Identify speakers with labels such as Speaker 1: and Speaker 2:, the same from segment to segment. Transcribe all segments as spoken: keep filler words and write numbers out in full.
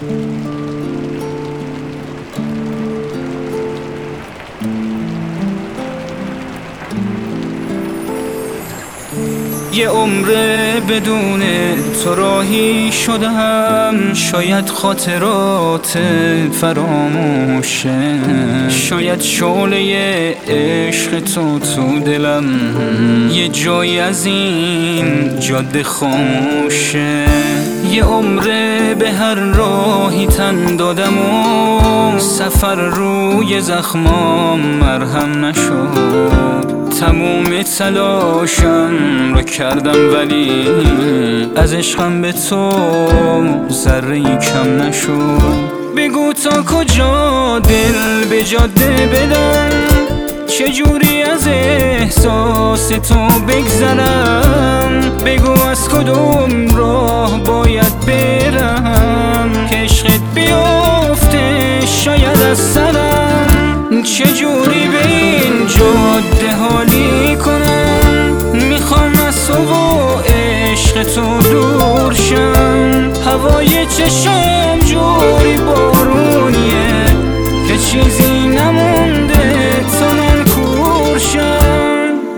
Speaker 1: یه عمره بدون تو راهی شدم، شاید خاطرات فراموشه، شاید شعله عشق تو تو دلم یه جایی از این جاده خاموشه. یه عمره به هر راهی تن دادم و سفر روی زخمام مرهم نشد. تموم تلاشم رو کردم ولی از عشقم به تو ذره‌ای کم نشد. بگو تا کجا دل به جاده بدم، چجوری از احساس تو بگذرم. بگو از کدوم راه باید برم که عشقت بیفته شاید از سرم. چجوری به این جاده حالی کنم، میخوام از تو و عشق تو دور شم. هوای چشم جوری بارونیه که چیزی نمونده تا من کور شم.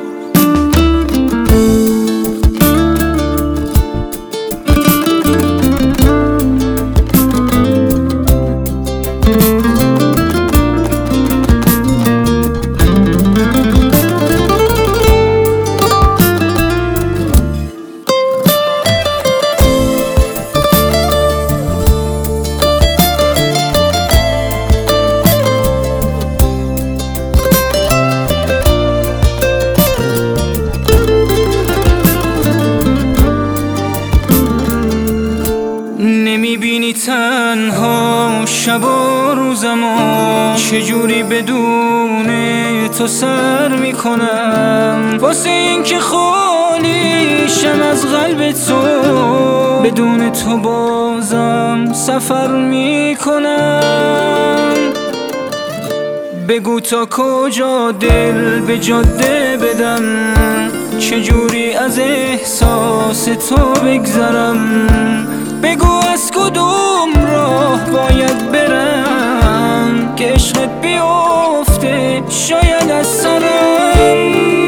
Speaker 1: نمیبینی تنها شب و روزمو چجوری بدون تو سر میکنم. واسه این که خالیشم از قلب تو، بدون تو بازم سفر میکنم. بگو تا کجا دل به جاده بدم، چجوری از احساس تو بگذرم. بگو از کدوم راه باید برم که عشقت بیفته شاید از سرم.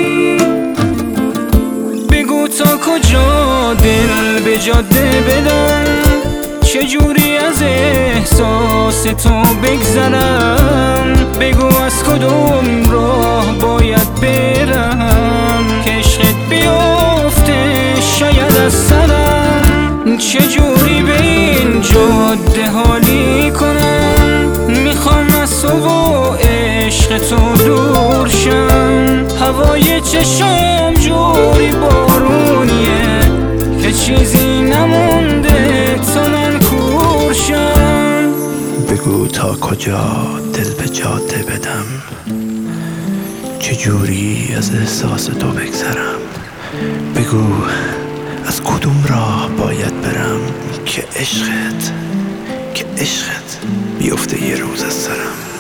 Speaker 1: بگو تا کجا دل به جاده بدم، چجوری از احساس تو بگذرم. بگو از کدوم راه باید برم که عشقت بیفته شاید از سرم. چجوری به این جاده حالی کنم، میخوام از تو و عشق تو دور شم. هوای چشم جوری بارونیه که چیزی نمونده تا من کور شم.
Speaker 2: بگو تا کجا دل به جاده بدم، چجوری از احساس تو بگذرم. بگو از کدوم راه باید برم که عشقت که عشقت بیفته یه روز از سرم.